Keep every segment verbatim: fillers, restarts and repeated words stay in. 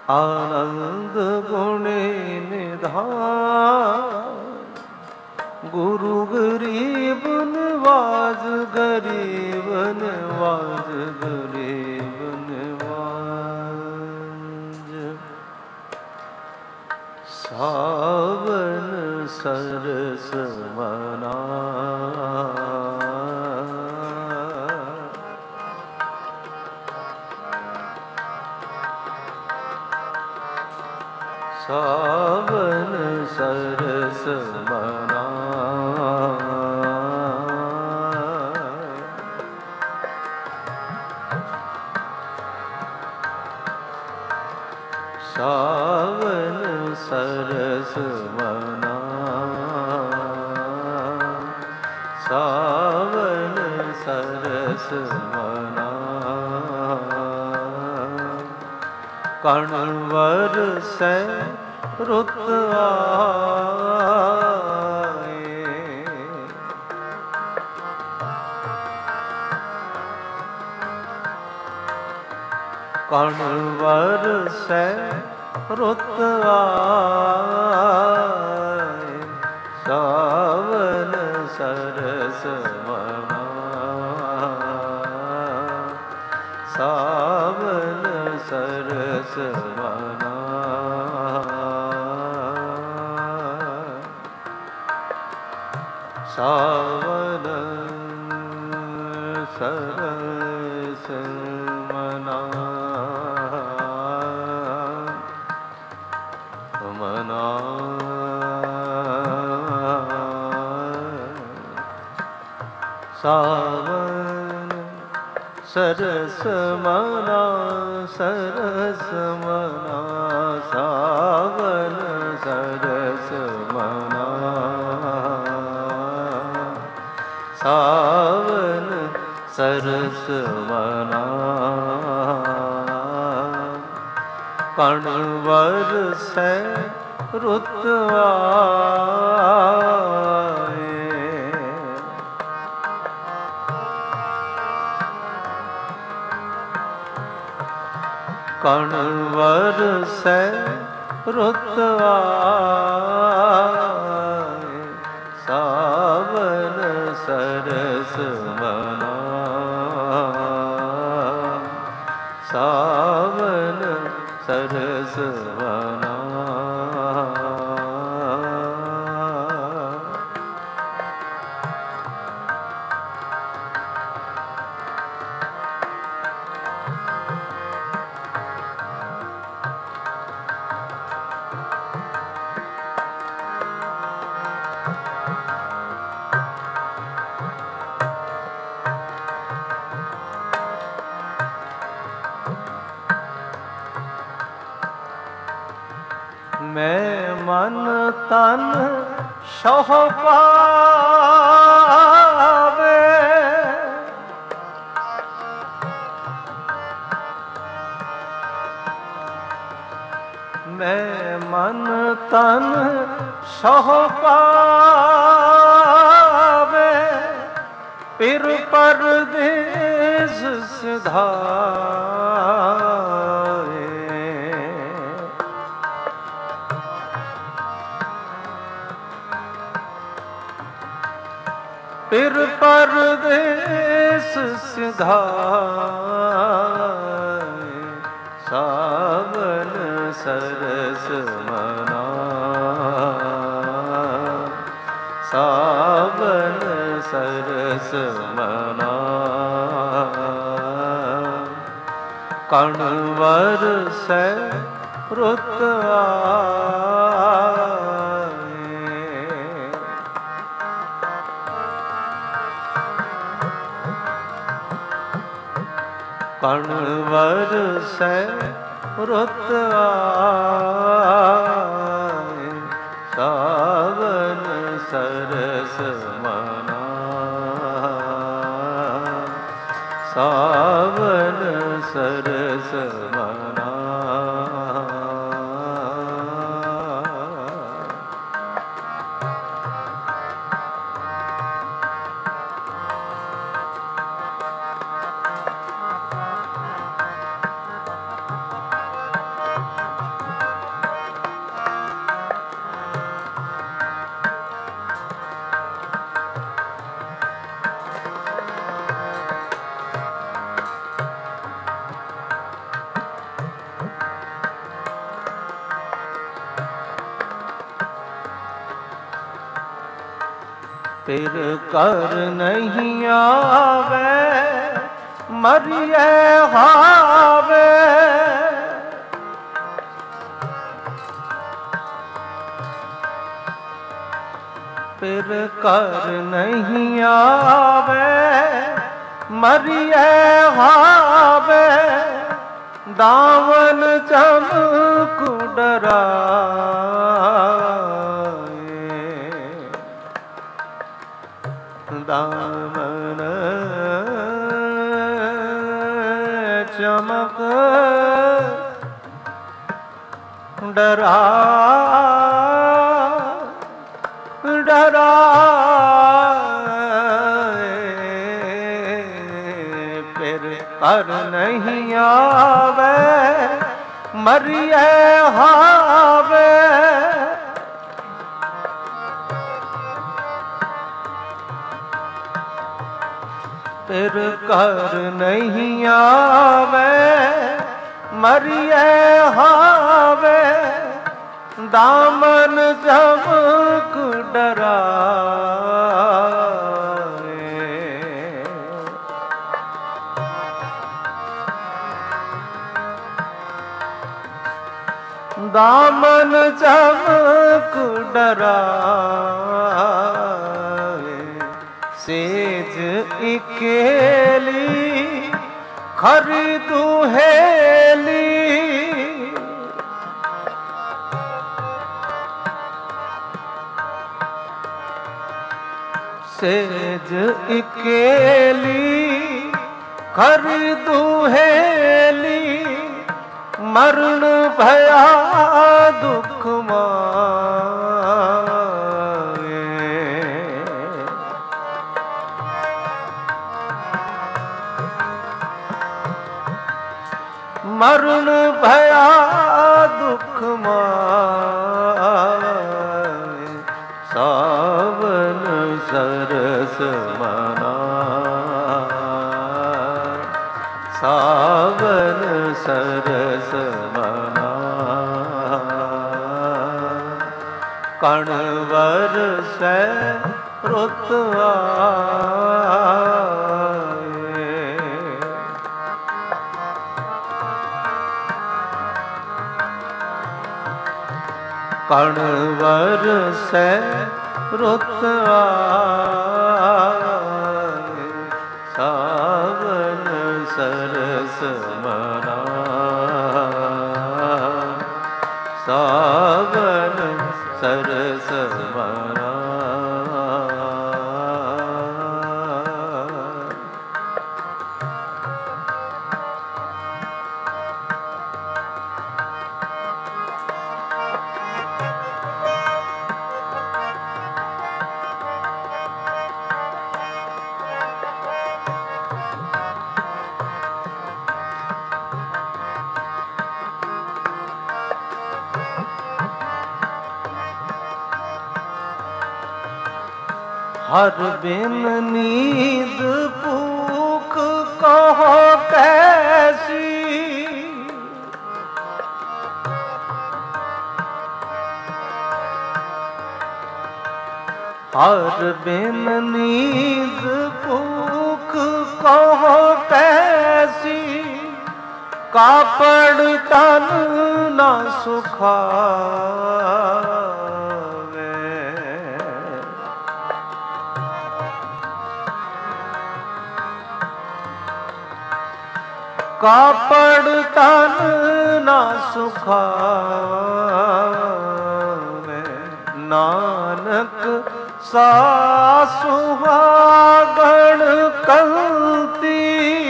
आनंद गुणे निधान, गुरु गरीब नवाज, गरीब नवाज, गरीब नवाज। सावन सरस मना, सावन सरस मना, सावन सरस मना, सावन सरस मना। कणवर से रुत आए, कणवर से रुत आए, सावन सरस मना, सावन सरस मना। सावन सरस मना, मना। सावन सरस मना, सरस मना, सावन सरस मना, सावन सरस मना। कणवर से रुत आए, कणवर से रुत आए, सावन सरस मना, सावन सरस मना। मैं मन तन सह पावे, मैं मन तन सह पावे, पिर परदेस सिधाए, पिर परदेस सिधाए, सावन सरस मना, सावन सरस मना। कणवर से रुत आए, कणवर से रुत आए, सावन सरस मना, सावन सरस मना। फिर कर नहीं आवे मरिए हावे। फिर कर नहीं आवे मरिए हावे। दामन चमक डराए। दामन चमक डरा डराए। फिर कर नहीं आवे मरिए हावे। फिर कर नहीं आवे मरिए हावे। दामन चमक डराए। दामन चमक डराए। सेज इकेली खरी दुहेली। सेज इकेली खरी दुहेली। मरण भया दुख माए। मरण भया दुख माए। सावन सरस मना। सावन सरस मना। कणवर से रुत आए। कणवर से रुत आए। सावन सरस मना। सावन सरस मना। हर बिन नींद भूख कहो कैसी। हर बिन नींद भूख कहो कैसी। कापड़ तन न सुखावे। कापड़ तन न सुखावे। नानक सासुहागण कंती।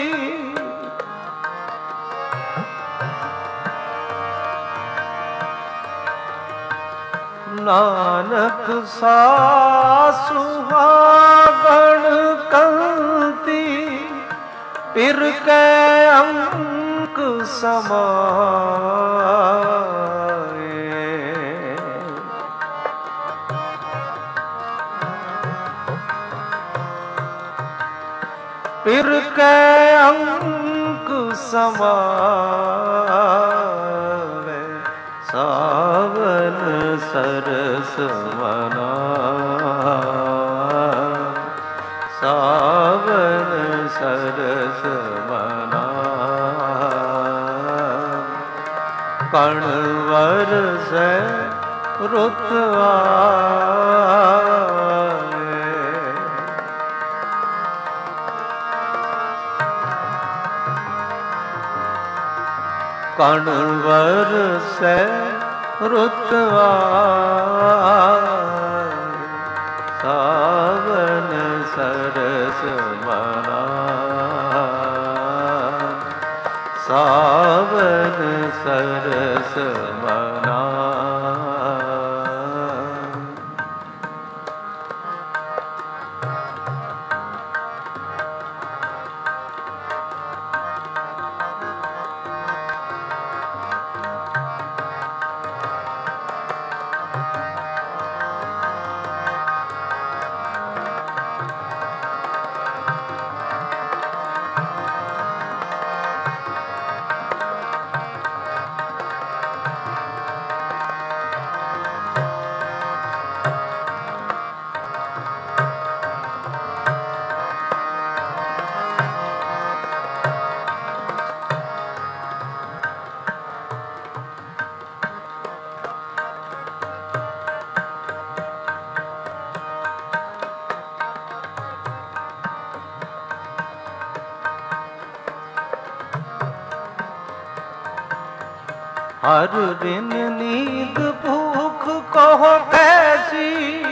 नानक सासुहागण कंती। पिर के अंक समाए। पिर के अंक समावे। सावन सरस मना। ਕਣ ਵਰਸੈ ਰੁੱਤ ਆਏ। ਕਣ ਵਰਸੈ ਰੁੱਤ ਆਏ। ਸਾਵਨ ਸਰਸ ਮਨਾ ਸਾਵਨ ਸਰਸ ਮਨਾ। हर दिन नींद भूख कहो कैसी,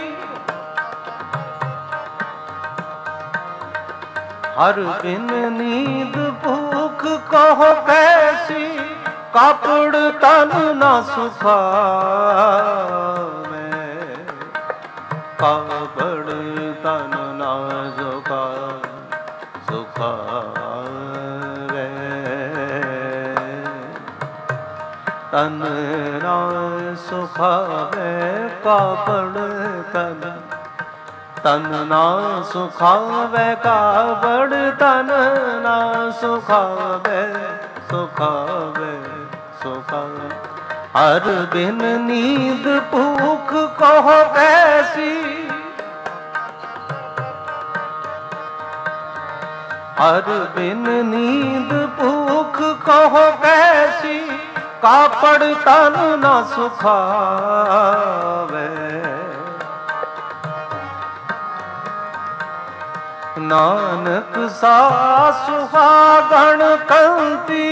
हर दिन नींद भूख कहो कैसी, कापड़ तन न सुखावे, कापड़ तन न सुखा सुखावे। तन ना सुखावे कापड़ तन, तन ना सुखावे कापड़ तन ना सुखावे सुखावे सुखावे। हर बिन नींद भूख कहो कैसी, हर बिन नींद भूख कहो कैसी, कापड़ तन न सुखावे। नानक सा सुहागण कंती,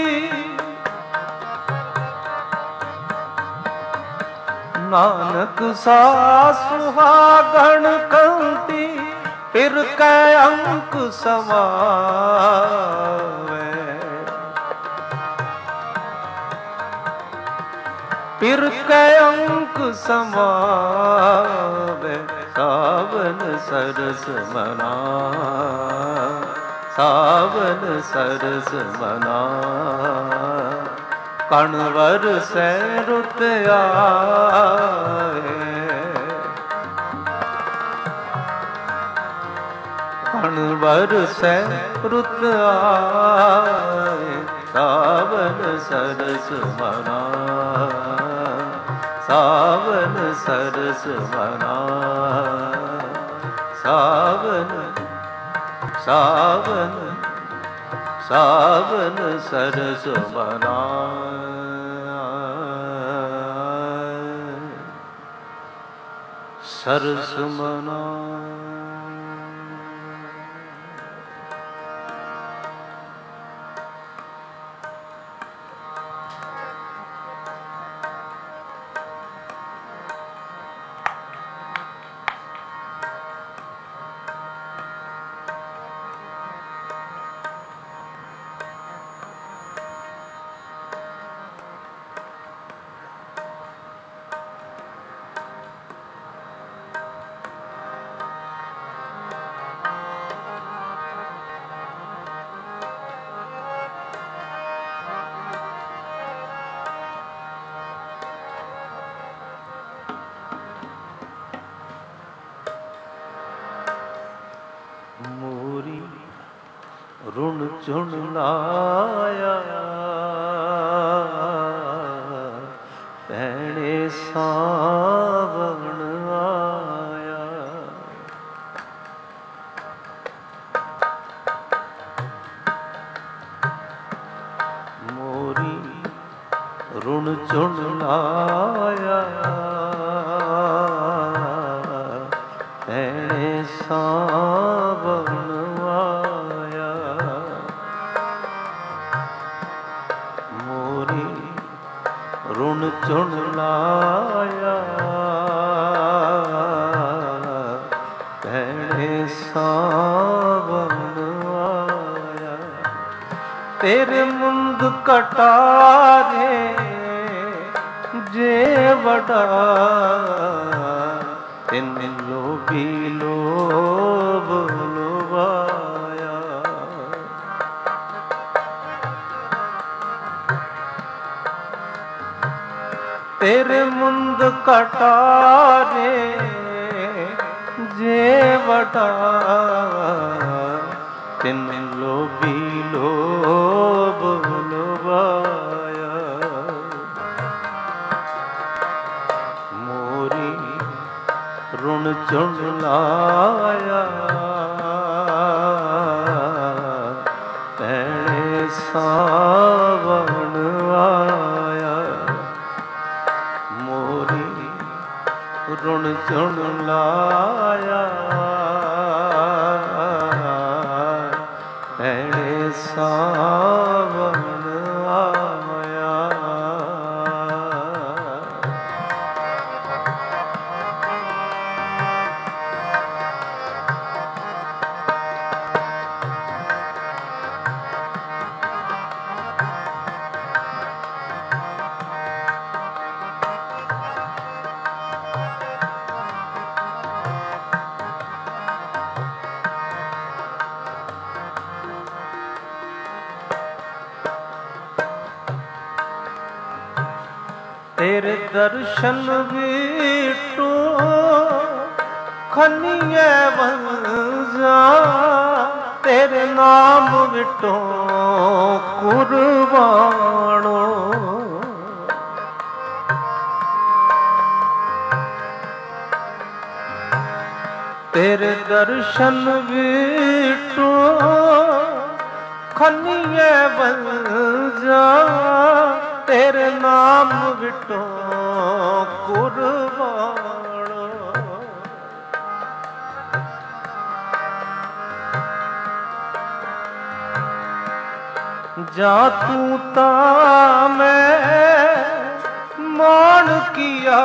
नानक सा सुहागण कंती, फिर कै अंक समावे। फिर कै अंक समावे। सावन सरस मना, सावन सरस मना, कण वरसै रुत आए। कण वरसै रुत आए। सावन सरस मना, सावन सरस मना, सावन सावन सावन सरस मना। सरस मना। रुण चुन लाया भैणे सावण आया। मोरी रुण चुन ਚੁਣ ਲਾਇਆ ਐਣੇ ਸਾਵਣ ਆਇਆ ਮੋਰੀ ਰੁਣ ਚੁਣ ਲਾਇਆ ਐਣੇ ਸਾਵਣ ਆਇਆ ਤੇਰੇ ਮੁੰਦ ਕਟਾਰੇ ਜੇ ਵਡਾ ਤਿੰਨ ਲੋਭੀ ਲੋਭ ਲੁਭਾਇਆ ਤੇਰੇ ਮੁੰਦ ਕਟਾਰੇ ਜੇ ਵਡਾ ਤਿੰਨ ਲੋਭੀ ਲੋਭ ਲੁਭਾਇਆ ਮੋਰੀ ਰੁਣ ਚੁਣ ਲਾਇਆ ਭੈਣੇ ਸਾਵਣ ਆਇਆ ਮੋਰੀ ਰੁਣ ਚੁਣ ਲਾਇਆ ਭੈਣੇ ਸਾਵਣ ਆਇਆ ਤੇਰੇ ਦਰਸ਼ਨ ਵੀਟੋ ਖਨੀਏ ਵੰਜਾ ਤੇਰੇ ਨਾਮ ਵਿਟੋ ਕੁਰਬਾਨੋ ਤੇਰੇ ਦਰਸ਼ਨ ਵੀਟੋ ਖਨੀਏ ਵੰਜਾ ਤੇਰੇ ਨਾਮ ਵਿਟੋ ਕੁਰਬਾਨੋ ਜਾ ਤੂੰ ਤਾਂ ਮੈਂ ਮਾਣ ਕੀਆ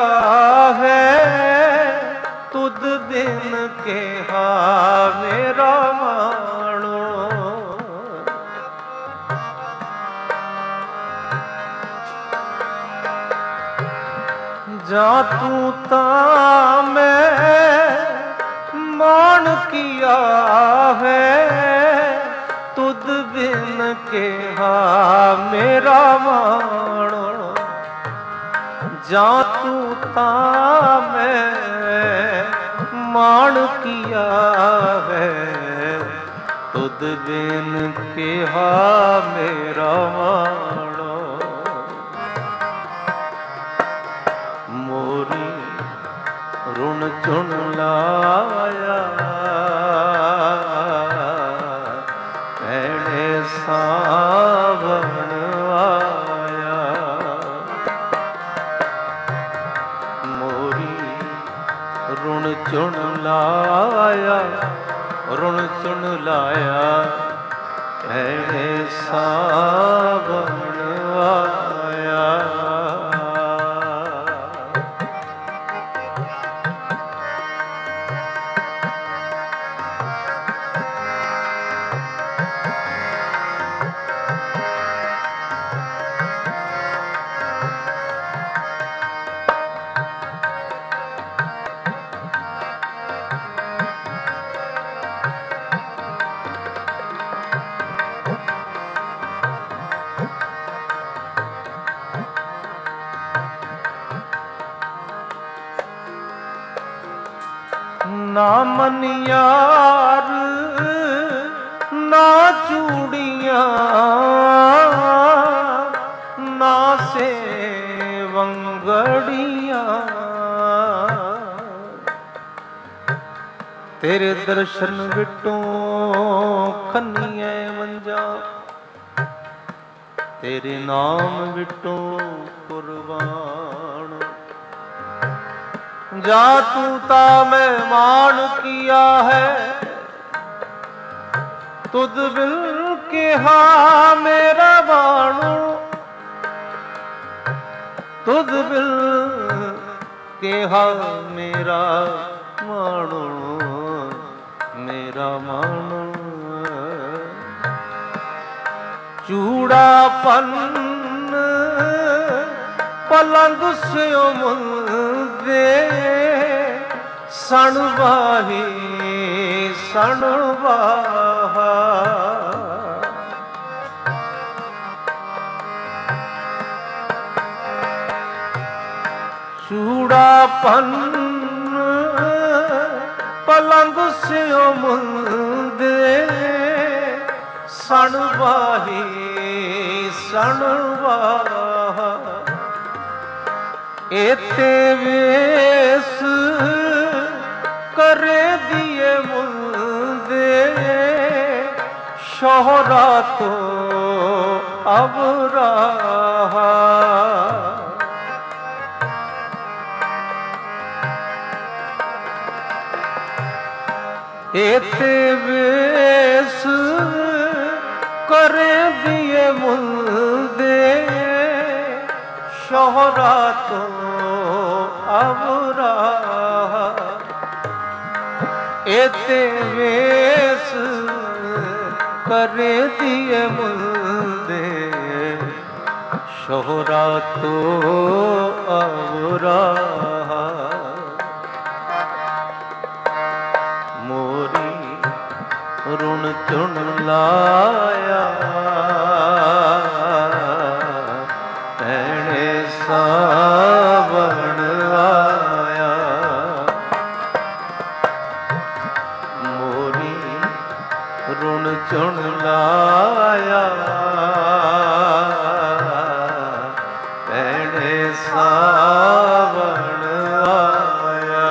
ਹੈ ਤੁਧ ਬਿਨ ਕਿਹਾ ਮੇਰਾ ਮਾਣੋ ਜਾ ਤੂੰ ਤਾਂ ਮੈਂ ਮਾਣ ਕੀਆ ਹੈ ਤੁਧ ਬਿਨ ਕਿਹਾ ਮੇਰਾ ਮਾਣੋ ਜਾ ਤੂੰ ਤਾਂ ਮੈਂ ਮਾਣ ਕੀਆ ਹੈ ਤੁਧ ਬਿਨ ਕਿਹਾ ਮੇਰਾ ਮਾਣੋ ਮੋਰੀ ਰੁਣ ਚੁਣ ਲਾਇਆ ਭੈਣੇ ਸਾਵਣ ਆਇਆ ਮੋਰੀ ਰੁਣ ਚੁਣ ਲਾਇਆ ਰੁਣ ਚੁਣ ਲਾਇਆ ਭੈਣੇ ਸਾਵਣ ਆਇਆ ਨਾ ਮਨਿਆਰ ਨਾ ਚੂੜੀਆਂ ਨਾ ਸੇਵੰਗੜੀਆਂ ਤੇਰੇ ਦਰਸ਼ਨ ਵਿਟੋਂ ਖੰਨੀਏ ਮੰਜਾ ਤੇਰੇ ਨਾਮ ਵਿਟੋਂ कुर्बान। जा तूता मैं मान किया है, तुद बिल के हाँ मेरा बाणो, तुद बिल के हाँ मेरा मानो, मेरा मानो। चूड़ापन पलंग से मुंदे, सणवाही सणवाहा। चूड़ापन पलंग से मुंदे, सणवाही सणवाहा। एते वेस करे दिए मुंदे, शोहरा तो अब रहा। एते वेस करे दिए मुंदे, शोहरा तो अब रहा। एते वेस करे दिए मुंदे, शोहरा तो अब रहा। मोरी रुण चुन लाया, भैणे सावण आया। मोरी रुण चुन लाया, भैणे सावण आया।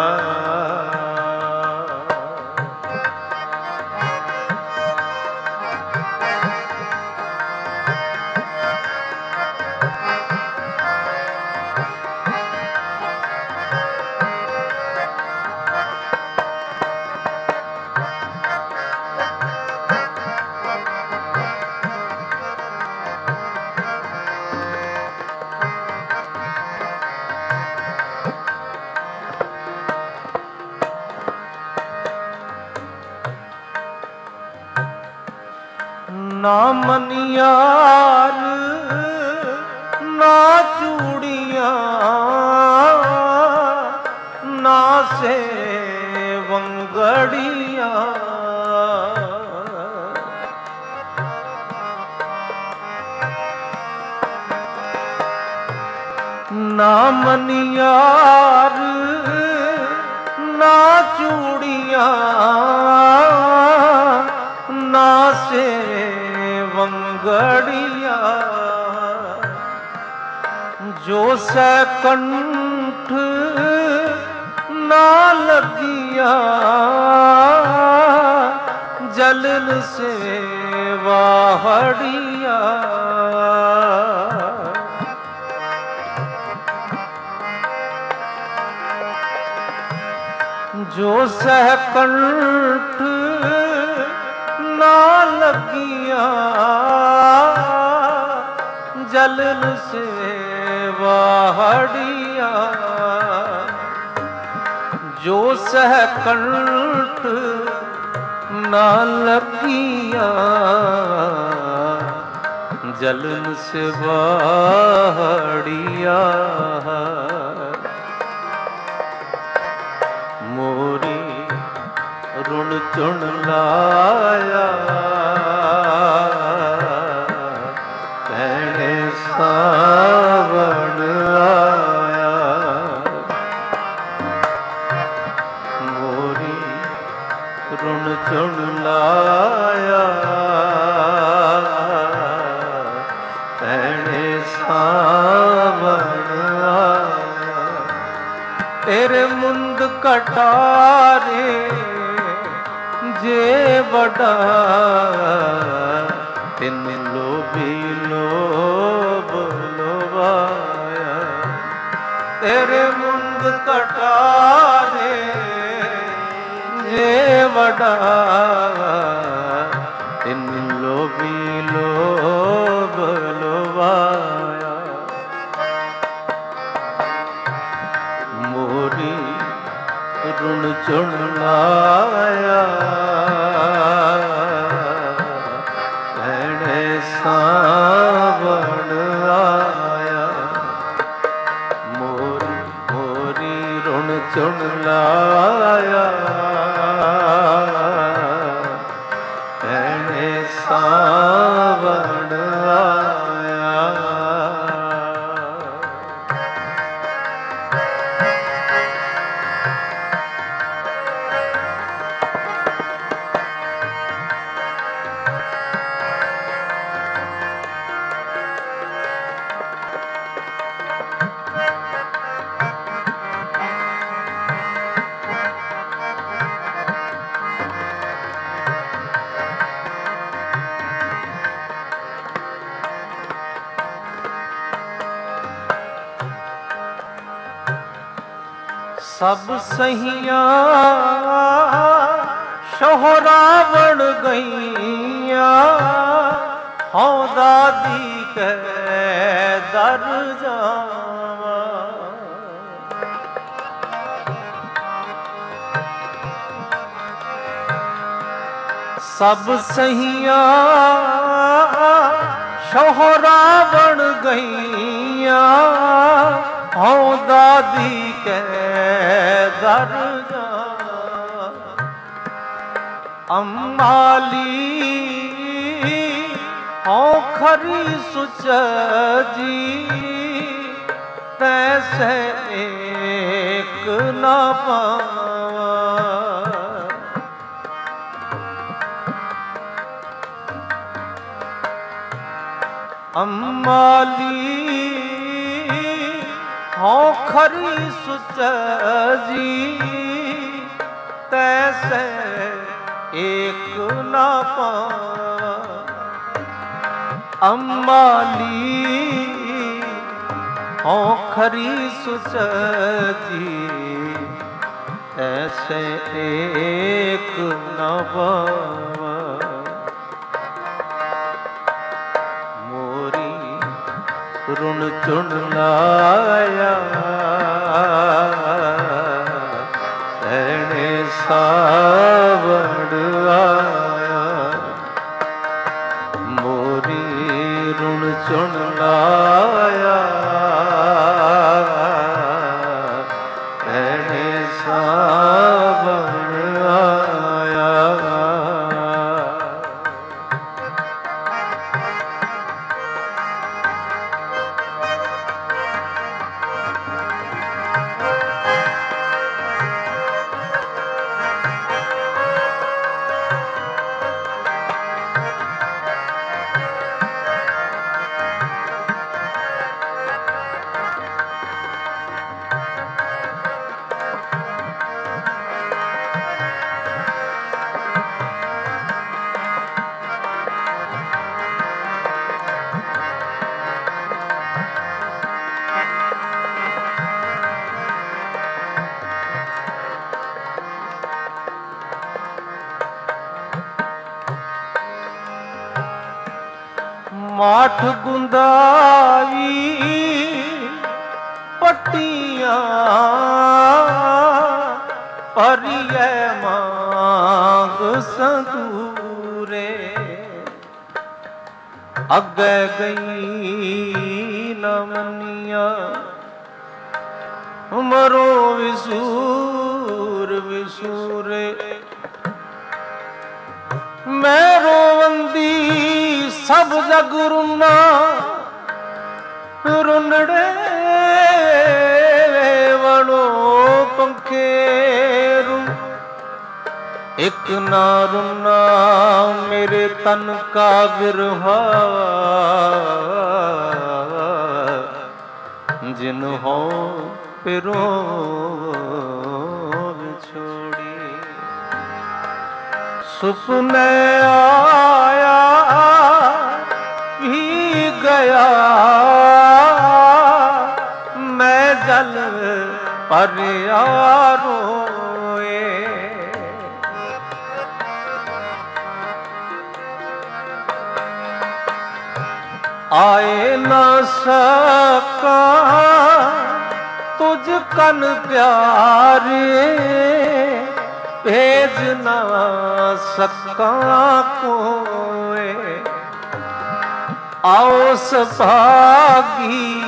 ना मनियार ना चूड़ियाँ, ना से वंगड़ियाँ। ना मनियार ना चूड़ियाँ, ना से वंगड़िया। जो सैकंठ ना लगिया, जलन से वाहड़िया। जो सहकंठ ना लगिया, जलन से वाहड़िया। जो सहकंठ ना लगिया, जलन से वाहड़िया। मोरी रुण चुन लाया, भैणे सावण आया। मोरी रुण चुन लाया, भैणे सावण आया। तेरे मुंद कटारे जे बड़ा, तिन लोभी लोभ लोभाया। तेरे मुंद कटारे ये वडा इन लोभी लोभ लोवाया मोरी रुण चुन लाया भैणे सावण आया मोरी मोरी रुण चुन लाया भैणे सावण आया। सब सहिया शोहरा बन गईया हौं दादी के दर जावा सब सहिया शोहरा बन गईया हौं दादी के दर जा अम्माली हौं खरी सुचजी तैसे एक न पावा अम्माली हौं खरी सुचजी तैसे एक न पावा अम्माली हौं खरी सुचजी तैसे एक न पावा रुण चुन लाया भैणे सावण आया मोरी रुण चुन लाया भैणे सावण आया। माठ गुंदाई पट्टियां परिये मांग संदूरे अगे गई न मनिया मरो विसूर विसूरे मैं रोवंदी सब जग रुना रुनड़े वणो पंखेरू एक ना रुना मेरे तन का गिरहा जिन हो पिरो छोड़ी सुपने आया भी गया मैं ਜਲ ਭਰਿਆ ਰੋਏ। ਆਏ ਨਾ ਸਕਾ ਤੁਝ ਕਨ ਪਿਆਰੇ, ਭੇਜ ਨਾ ਸਕਾ ਕੋਏ। ਆਓ ਸੁਭਾਗੀ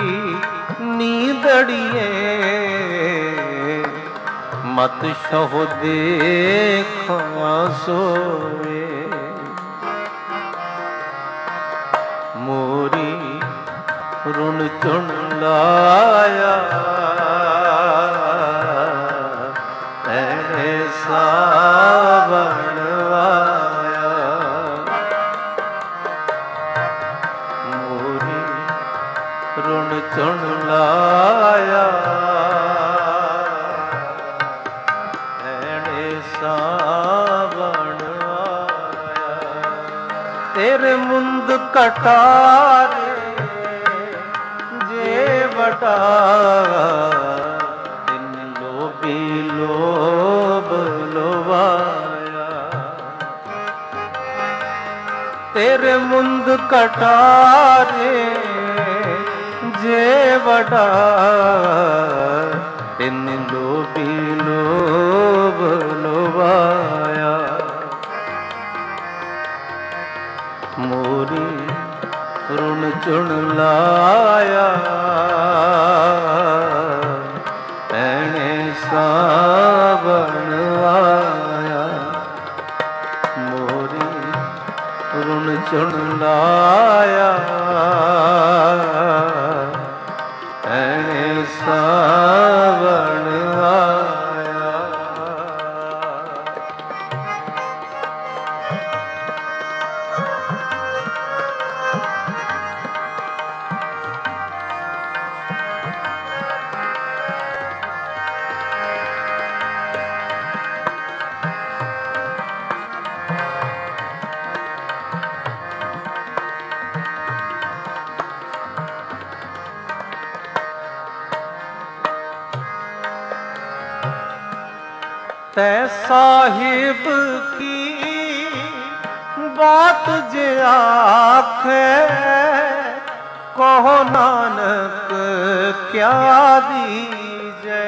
ਨੀਂਦੜੀਏ, ਮਤ ਸਹੁ ਦੇਖਾਂ ਸੋਏ। ਮੋਰੀ ਰੁਣ ਚੁਣ ਲਾਇਆ, ਤੈਨੇ ਸਾਵਣ ਆਇਆ। ਮੋਰੀ ਰੁਣ ਚੁਣ ਲਾਇਆ, ਤੈਨੇ ਸਾਵਣ ਆਇਆ। ਤੇਰੇ ਮੁੰਦ ਕਟਾਰੇ ਜੇ ਵਟਾ, ਤਿਨ ਲੋਭੀ ਲੋਭ ਲੋਵਾਇਆ। ਤੇਰੇ ਮੁੰਦ ਕਟਾਰੇ ਜੇ ਵਟਾ, ਤਿਨ ਲੋਭੀ ਲੋਭ ਲੋਵਾਇਆ। ਮੋਰੀ ਰੁਣ ਚੁਣ ਲਾਇਆ, ਤੈਨੇ ਸਾਵਣ ਆਇਆ। ਮੋਰੀ ਰੁਣ ਚੁਣ ਲਾਇਆ, ਤੈਨੇ ਸਾਵਣ ਆਇਆ। तै साहिब की बात जे आखे, कहो नानक क्या दीजे।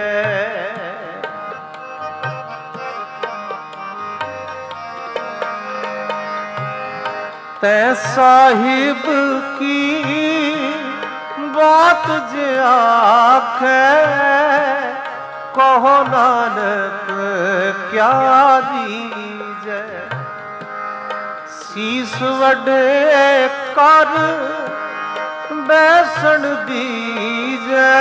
तै साहिब की बात जे आखे, कहो नानक क्या दीजे। सीस वडे कर बैसन दीजे,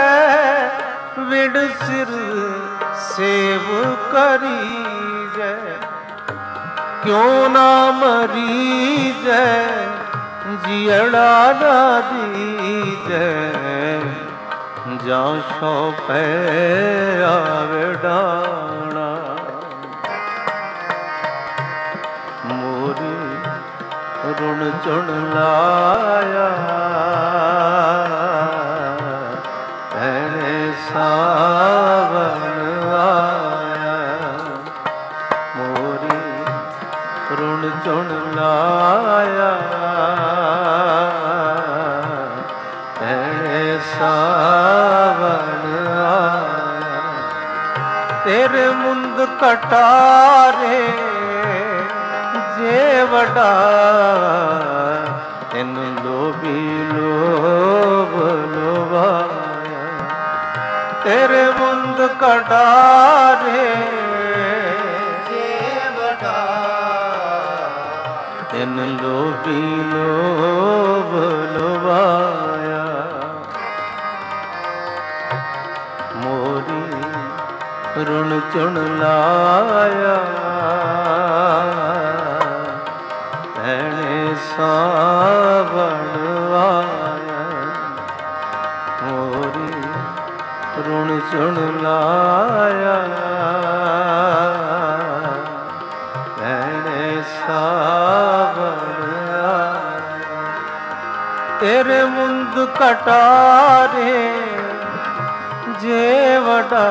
विड़ सिर सेव करीजे। क्यों ना मरीजे, जियड़ा ना दीजे। जां सौ पै आवे डाना, मोरी रुण चुण लाया, तैने सावन आया। मोरी रुण चुण लाया, तैने सावन आया। तेरे मुंद कटारे जे वडा, इन लोभी लोभ लोभाया। तेरे मुंद कटारे जे वडा, इन लोभी लोभ लोभाया। मोरी रुण चुण लाया, तैने सावन आया। मोरी रुण चुण लाया, तैने सावन आया। तेरे मुंद कटारे ਵਡਾ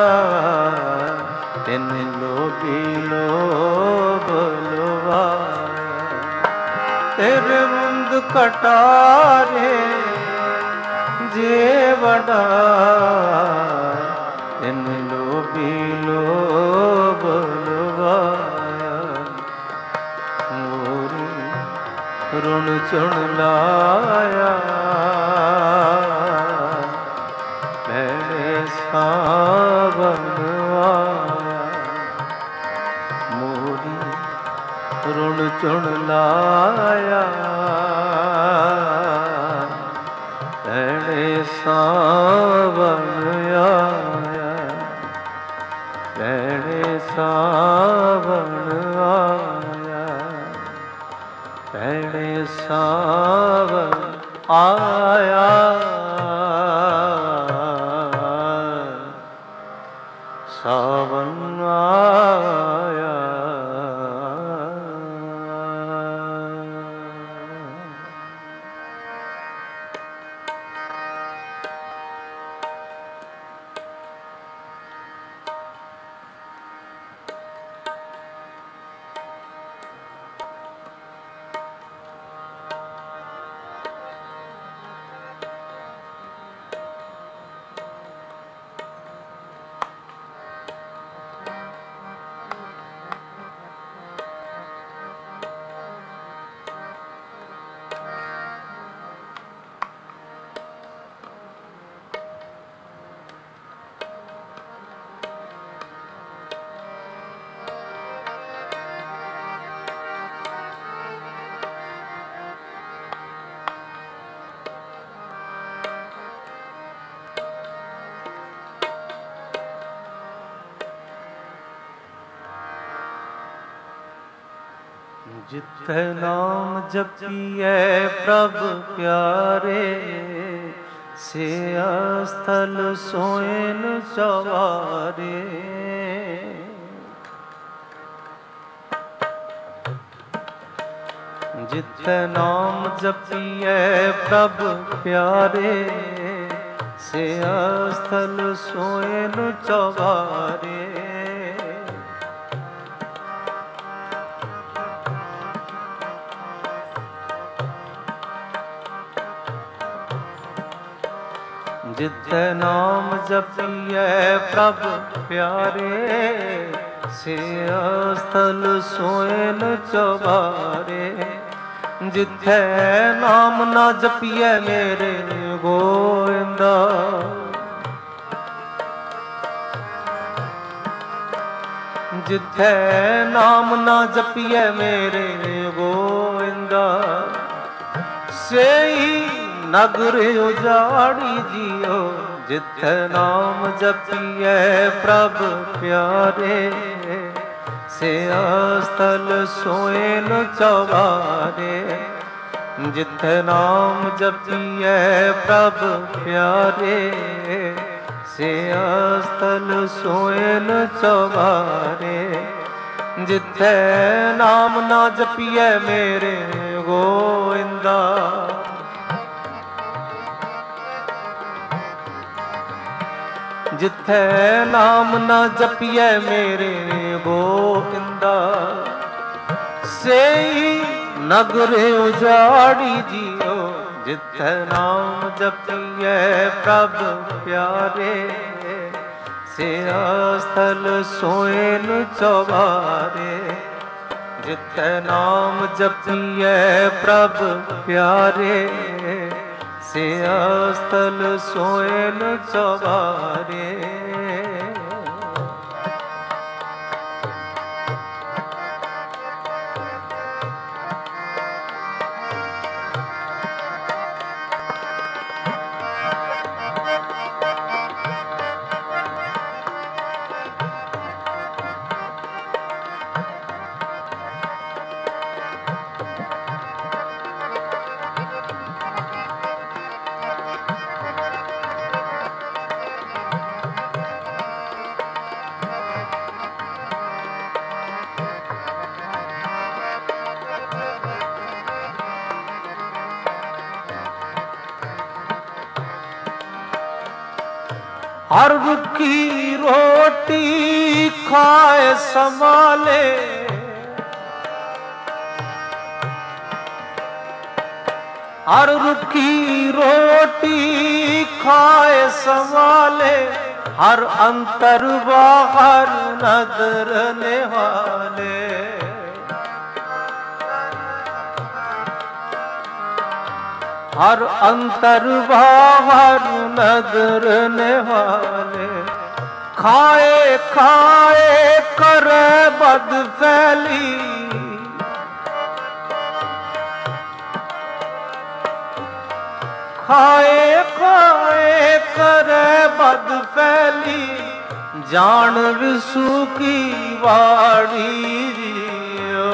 ਤਿਨ ਲੋਭੀ ਲੋਭ ਲਵਾਇਆ। ਤੇਰੇ ਮੁੰਦ ਕਟਾਰੇ ਜੇ ਵਡਾ ਤਿਨ ਲੋਭੀ ਲੋਭ ਲਵਾਇਆ। ਮੋਰੀ ਰੁਣ ਚੁਣ ਲਾਇਆ ਭੈਣੇ ਸਾਵਣ ਆਇਆ। ਮੋਰੀ ਰੁਣ ਚੁਣ ਲਾਇਆ ਭੈਣੇ ਸਾਵਣ ਆਇਆ। ਭੈਣੇ ਸਾਵਣ ਆਇਆ ਭੈਣੇ ਸਾਵਣ ਆਇਆ। ਸਾਵਣ ਆਇਆ। ਜਿੱਥੇ ਨਾਮ ਜਪੀਐ ਪ੍ਰਭ ਪਿਆਰੇ ਸਿਆ ਸਥਲ ਸੋਇਨ ਸਵਾਰੇ। ਜਿੱਥੇ ਨਾਮ ਜਪੀਐ ਪ੍ਰਭ ਪਿਆਰੇ ਸਿਆ ਸਥਲ ਸੋਇਨ ਸਵਾਰੇ। ਜਿੱਥੇ ਨਾਮ ਜਪੀਐ ਪ੍ਰਭ ਪਿਆਰੇ ਸਿਆ ਸਥਲ ਸੋਇਨ ਚੁਬਾਰੇ। ਜਿੱਥੇ ਨਾਮ ਨਾ ਜਪੀਐ ਮੇਰੇ ਗੋਇੰਦਾ ਜਿੱਥੇ ਨਾਮ ਨਾ ਜਪੀਐ ਮੇਰੇ ਗੋਇੰਦਾ ਸੇਈ ਨਗਰ ਉਜਾੜੀ ਜਿਉ। ਜਿੱਥੇ ਨਾਮ ਜਪੀਐ ਪ੍ਰਭ ਪਿਆਰੇ ਸਿਆ ਸਥਲ ਸੋਇਨ ਚੁਬਾਰੇ। ਜਿੱਥੇ ਨਾਮ ਜਪੀਐ ਪ੍ਰਭ ਪਿਆਰੇ ਸਿਆ ਸਥਲ ਸੋਇਨ ਚੁਬਾਰੇ। ਜਿੱਥੇ ਨਾਮ ਨਾ ਜਪੀਐ ਮੇਰੇ ਗੋਇੰਦਾ ਜਿੱਥੇ ਨਾਮ ਨਾ ਜਪੀਐ ਮੇਰੇ ਗੋਇੰਦਾ ਸੇਈ ਨਗਰ ਉਜਾੜੀ ਜਿਉ। ਜਿੱਥੇ ਨਾਮ ਜਪੀਐ ਪ੍ਰਭ ਪਿਆਰੇ ਸਿਆ ਸਥਲ ਸੋਇਨ ਚੁਬਾਰੇ। ਜਿੱਥੇ ਨਾਮ ਜਪੀਐ ਪ੍ਰਭ ਪਿਆਰੇ ਸਿਆ ਸਥਲ ਸੋਇਨ ਚੁਬਾਰੇ। हर रुखी रोटी खाए संभाले, हर रुखी रोटी खाए संभाले, हर अंतर बाहर नजर निहाले। हर अंतर बाहर नजर निहाले, खाए खाए कर बद फैली, खाए खाए कर बद फैली, जान विसु की वाड़ी जियो।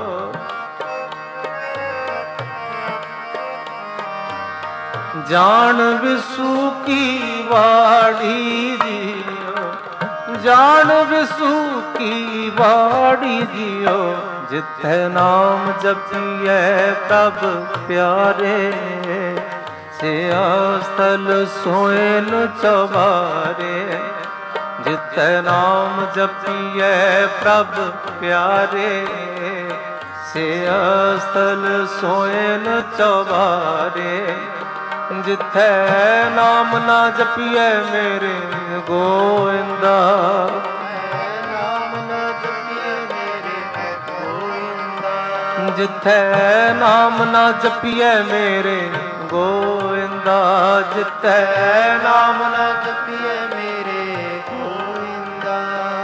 जान विसु की वाड़ी जियो, जान विसु की वाड़ी जियो। जिथे नाम जपिए प्रभु प्यारे, सिया स्थल सोएन चौबारे। जिथे नाम जपिए प्रभु प्यारे, सिया स्थल सोएन चौबारे। जिथे नाम ना जपिए मेरे गोविंदा, नाम ना जपिए मेरे गोविंदा। जिथे नाम ना जपिए मेरे गोविंदा, जिथे नाम ना जपिए मेरे गोविंदा।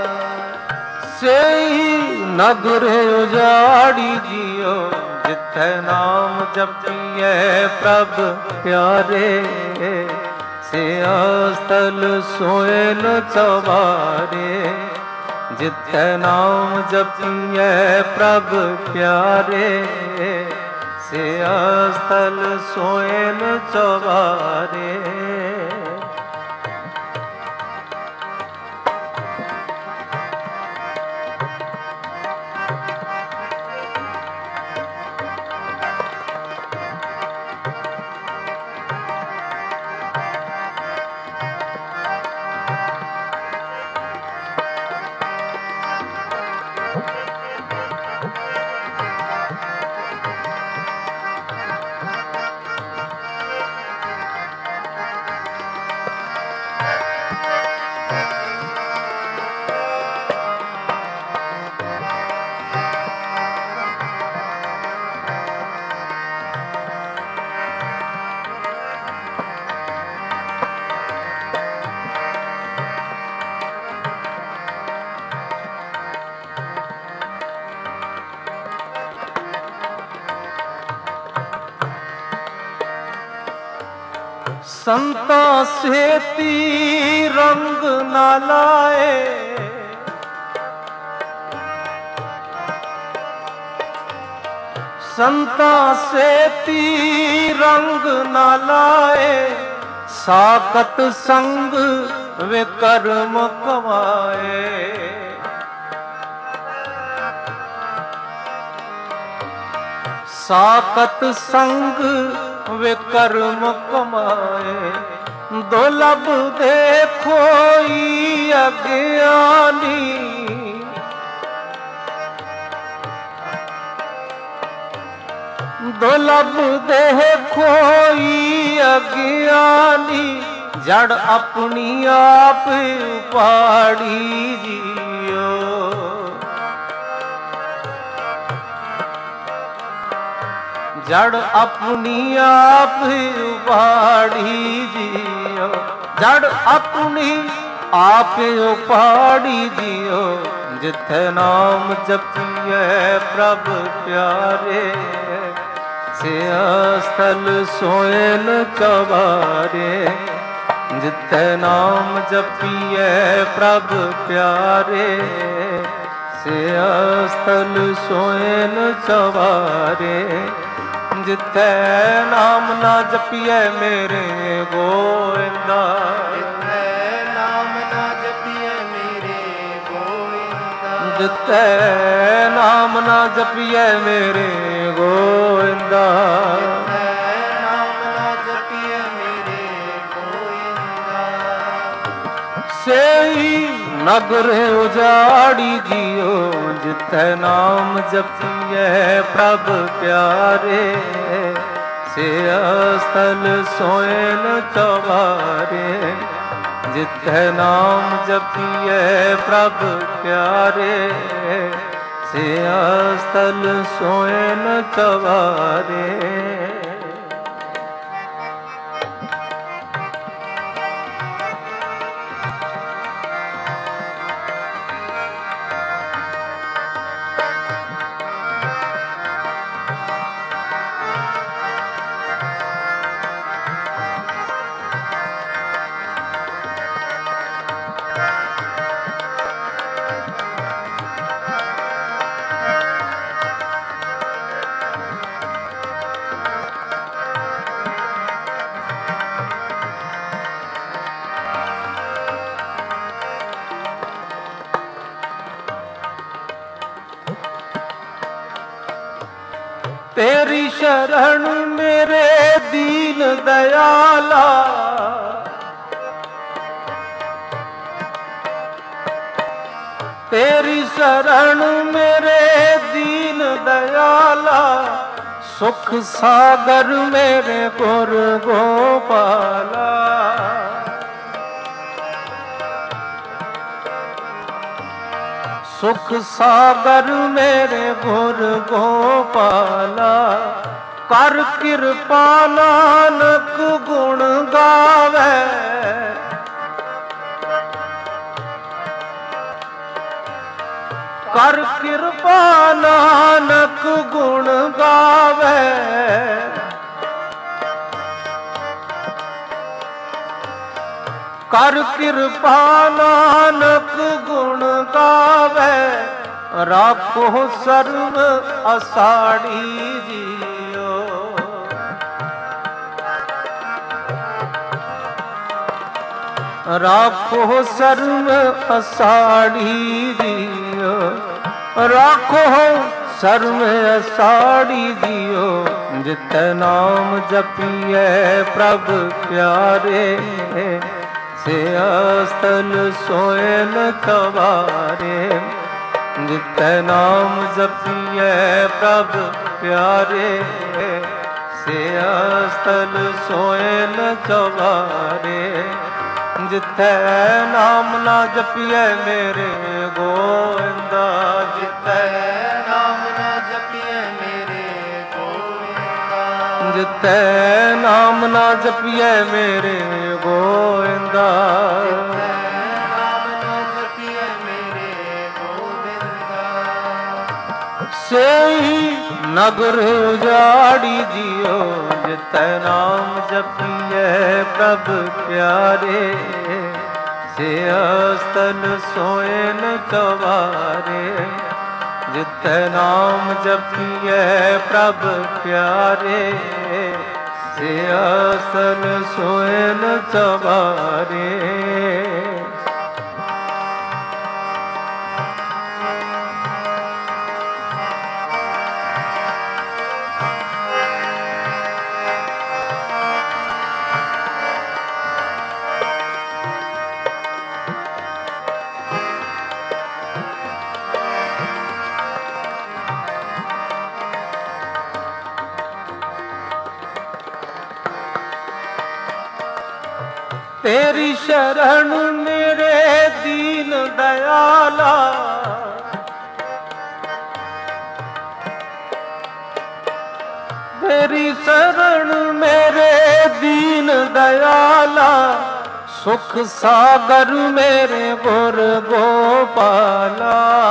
सेई नगर उजाड़ी जियो, जिथे नाम जपिए प्रभु प्यारे। सिया स्थल सोएन चौबारे, जिथे नाम जपिए प्रभु प्यारे। सिया स्थल सोएन चौबारे। संता सेती रंग न लाए, संता सेती रंग न लाए। साकत संग वे कर्म कमाए, साकत संग वे कर्म कमाए। दुर्लभ देखो अज्ञानी, दुर्लभ देखो अज्ञानी। जड़ अपनी आप उपाड़ी जियो, जड़ अपनी आप उपाड़ी जियो, जड़ अपनी आप उपाड़ी जियो। जिथे नाम जपिए प्रभु प्यारे, सिया स्थल सोएन चौबारे। जिथे नाम जपिए प्रभु प्यारे, सिया स्थल सोएन चौबारे। जिथे नाम ना जपिए मेरे गोविंदा, जिथे नाम ना जपिए मेरे गोविंदा। जिथे नाम ना जपिए मेरे गोविंदा, जिथे नाम ना जपिए मेरे गोविंदा। सेई नगर उजाड़ी जियो जिथे नाम जपिए प्रभ प्यारे से स्थल सोए न चवारे जिथे नाम जपिए प्रभ प्यारे से स्थल सोए न चवारे। तेरी शरण मेरे दीन दयाला तेरी शरण मेरे दीन दयाला सुख सागर मेरे गुर गोपाला सुख सागर मेरे गुर गोपाला कर कृपा नानक गुण गावे कर कृपा नानक गुण गावे कर कृपा नानक गुण गावे राखो सर्व असाड़ी जियो राखो सर्व असाड़ी जियो राखो सर्व असाड़ी जियो जिते नाम जपिए प्रभ प्यारे से स्थल सोए न चवारे जिते नाम जपिए प्रभ प्यारे से स्थल सोए न चवारे जिथे नाम ना जपिए मेरे गोविंदा जिथे नाम ना जपिए मेरे गोविंदा जिथे नाम ना जपिए मेरे गोविंदा नाम ना जपिए मेरे गोविंदा सेई नगर उजाड़ी जियो जिते नाम जपिए प्रभ प्यारे से स्थल सोए न चवारे जिते नाम जपिए प्रभ प्यारे से स्थल सोए न चवारे। तेरी शरण मेरे दीन दयाला तेरी शरण मेरे दीन दयाला सुख सागर मेरे गुर गोपाला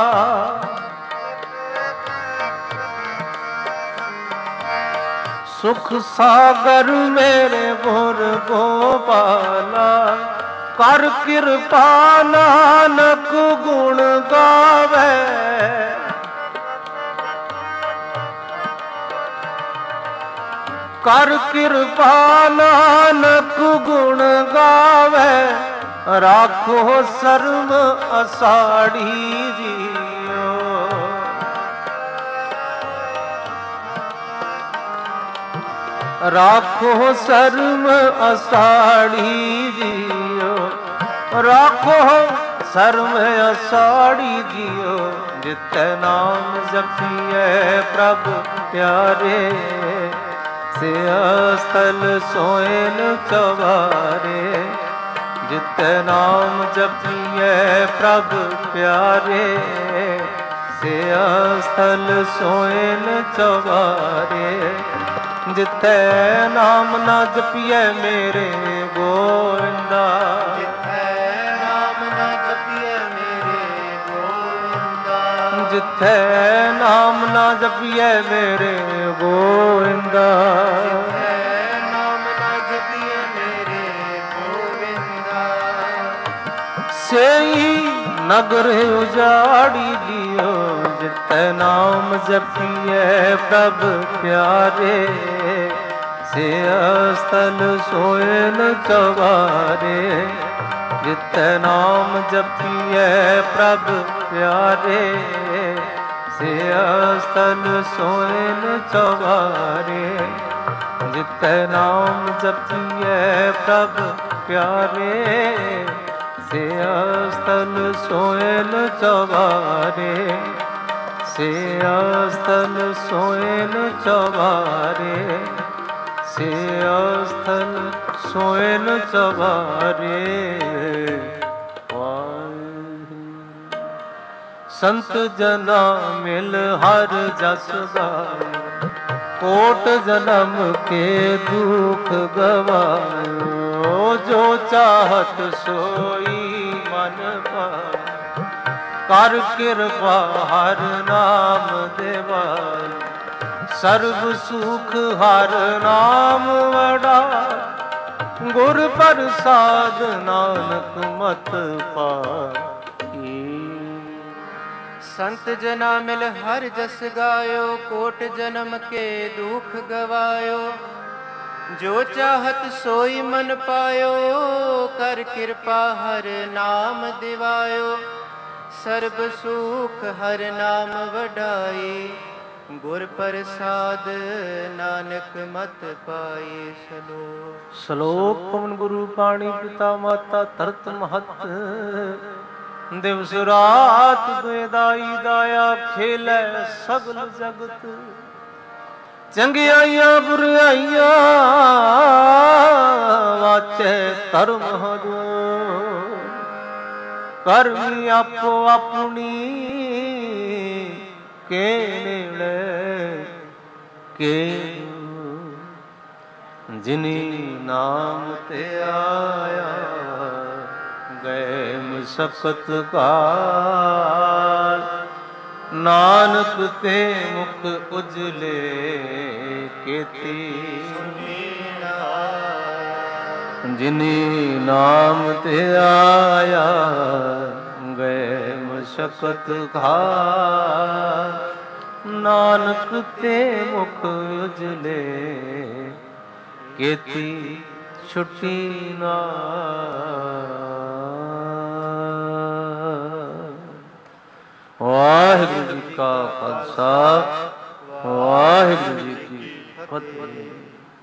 सुख सागर मेरे गुर गोपाला कर कृपा नानक गुण गावे कर कृपा नानक गुण गावे राखो सर्व असाड़ी जियो राखो सर्व असाड़ी जियो राखो सर्व असाड़ी जियो, जितै नाम जपिए प्रभ प्यारे, से स्थल सोएन चवारे। जितै नाम जपिए प्रभ प्यारे, से स्थल सोएन चवारे। जितै नाम न जपिए मेरे गोविंदा, जिथै नाम ना जपिए मेरे गोविंदा, नाम ना जपिए मेरे गोविंदा। सेई नगर उजाड़ी दियो, जिथै नाम जपिए प्रभ प्यारे, से स्थल सोएन चवारे। जितै नाम जपिए प्रभ प्यारे, से स्थल सोएन चवारे। जितै नाम जपिए प्रभ प्यारे, से स्थल सोएन चवारे। से स्थल सोएन चवारे, से स्थल सोएन चवारे। संत जना मिल हर जस गाए, कोट जन्म के दुख गवायो। जो चाहत सोई मन पाए, कर कृपा हर नाम देवाय। सर्व सुख हर नाम वड़ा, गुर प्रसाद नानक मत पाई। संत जना मिल हर जस गायो, कोट जन्म के दुख गवायो। जो चाहत सोई मन पायो, कर कृपा हर नाम दिवायो। सर्ब सुख हर नाम वडाई, गुर प्रसाद नानक मत पाए। श्लोक श्लोक पवन गुरु पाणी पिता माता धरत महत। दिवस रात दुयदाई दाया, खेलै सगल जगत। चंगियाइयां बुराइयां वाचै धर्म हरो। करमी आपो अपनी के नेड़े के। जिनी नाम ते आया, गए मुसकत काल। नानक ते मुख उजले केती। जिनी नाम ते आया, गए मुसकत काल। नानक ते मुख उजले केती छुट्टी ना। वाहिगुरु जी का खालसा, वाहिगुरु जी की फतेह।